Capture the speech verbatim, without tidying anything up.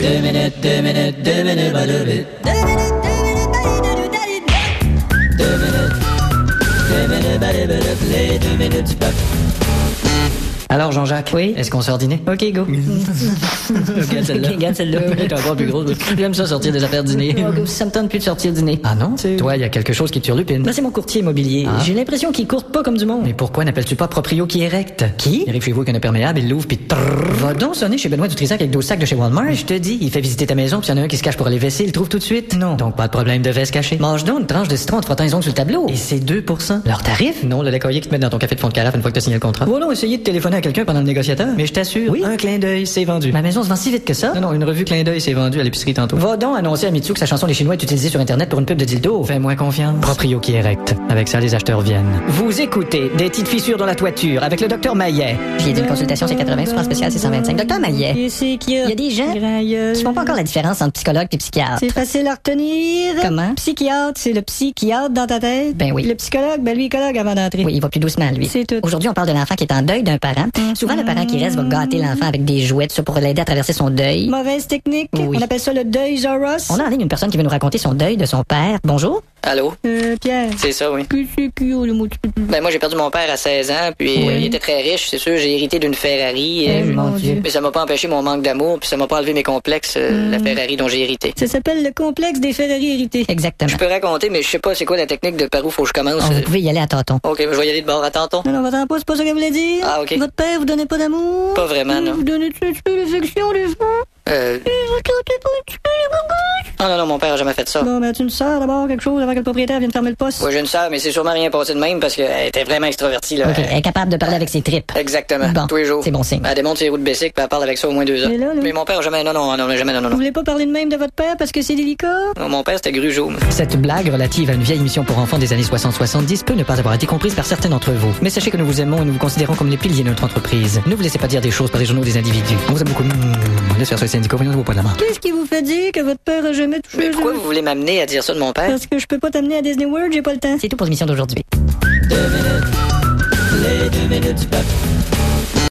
deux minutes, deux minutes, deux minutes, deux minutes, deux minutes, deux minutes, les deux minutes du peuple. Alors, Jean-Jacques? Oui? Est-ce qu'on sort dîner? OK, go. Regarde celle-là. Regarde celle-là. Elle est encore plus grosse. J'aime ça sortir des affaires dîner. Oh, go, ça me tente plus de sortir dîner. Ah non? C'est- Toi, il y a quelque chose qui te turlupine. Ben, c'est mon courtier immobilier. Ah. J'ai l'impression qu'il courte pas comme du monde. Mais pourquoi n'appelles-tu pas Proprio qui érecte? Qui? Il arrive chez vous avec un imperméable, il l'ouvre, puis trrr. Va donc sonner chez Benoît Dutrisac avec deux sacs de chez Walmart. Je te dis, il fait visiter ta maison, puis il y en a un qui se cache pour aller vesser, il le trouve tout de suite. Non. Donc, pas de problème de veste cachée. Mange donc une tranche de citron en te frottant les ongles sur le tableau. Et c'est deux pour cent. Leur tarif? Non, le lait Coyer qui te met dans ton café de fond de carafe une fois que tu as signé le contrat. Va donc essayer de téléphoner à quelqu'un pendant le négociateur. Mais je t'assure, Oui? un clin d'œil, c'est vendu. Ma maison se vend si vite que ça? Non, non, une revue clin d'œil, c'est vendu à l'épicerie tantôt. Va donc annoncer à Mitsu que sa chanson Les Chinois est utilisée sur Internet pour une pub de dildo. Fais-moi confiance. Proprio qui érecte. Avec ça, les acheteurs viennent. Vous écoutez Des petites fissures dans la toiture avec le docteur Maillet. J'ai dit une consultation, c'est quatre-vingts, souvent spécial, c'est cent vingt-cinq. Docteur Maillet, Qu'est-ce qu'il y a? il y a des gens Grand gueule. qui font pas encore la différence entre psychologue et psychiatre. C'est facile à retenir. Comment? Psychiatre, c'est le psychiatre dans ta tête. Ben oui. Le psychologue, ben lui, écologue avant d'entrer. Oui, il va plus doucement, lui. C'est tout. Aujourd'hui, on parle de l'enfant qui est en deuil d'un parent. Souvent, le parent qui reste va gâter l'enfant avec des jouets, tout ça pour l'aider à traverser son deuil. Mauvaise technique. Oui. On appelle ça le deuil Zoros. On a en ligne une personne qui veut nous raconter son deuil de son père. Bonjour. Allô? Euh, Pierre. C'est ça, oui. Qu'est-ce qu'il y a, le mot? Ben, moi, j'ai perdu mon père à seize ans, puis Oui. euh, il était très riche, c'est sûr. J'ai hérité d'une Ferrari. Eh, euh, mon Dieu. Mais ça m'a pas empêché mon manque d'amour, puis ça m'a pas enlevé mes complexes, euh, la Ferrari dont j'ai hérité. Ça s'appelle le complexe des Ferrari hérités. Exactement. Je peux raconter, mais je sais pas c'est quoi la technique de par où faut que je commence. Oh, euh. vous pouvez y aller à tâtons. Ok, mais je vais y aller de bord à tantôt. Non, non, va-t'en pas, c'est pas ça qu'elle voulait dire. Ah, ok. Votre père vous donnait pas d'amour? Pas vraiment, non. Vous donnez un petit peu d'affection, des fois? Euh... Vous tentez pas un petit peu les boucouches? Ah non, non, mon père a jamais fait ça. Bon, ben, tu une sœur d'abord, quelque chose, avant que le propriétaire vienne fermer le poste? Ouais, j'ai une sœur, mais c'est sûrement rien passé de même parce qu'elle était vraiment extravertie, là. OK, elle est capable de parler avec ses tripes. Exactement. Bon, tous les jours. c'est bon signe. Elle démonte ses roues de bicycle, puis elle parle avec ça au moins deux heures. Mais là, là- Mais mon père a jamais, non, non, non, jamais, non, non, Vous non. voulez pas parler de même de votre père parce que c'est délicat? Non, mon père, c'était Grugeot. Cette blague relative à une vieille émission pour enfants des années soixante soixante-dix peut ne pas avoir été comprise par certains d'entre vous. Mais sachez que nous vous aimons et nous vous considérons comme les piliers de notre entreprise. Ne vous laissez pas dire des choses par les journaux des individus. On vous aime beaucoup. Mmh, laisse faire sur les syndicats, voyons, ça vaut pas de la main. Qu'est-ce qui vous fait dire que votre père a jamais touché? Mais pourquoi vous voulez m'amener à dire ça de mon père? Parce que je peux pas t'amener à Disney World, j'ai pas le temps. C'est tout pour l'émission d'aujourd'hui. Deux minutes, les deux minutes du peuple.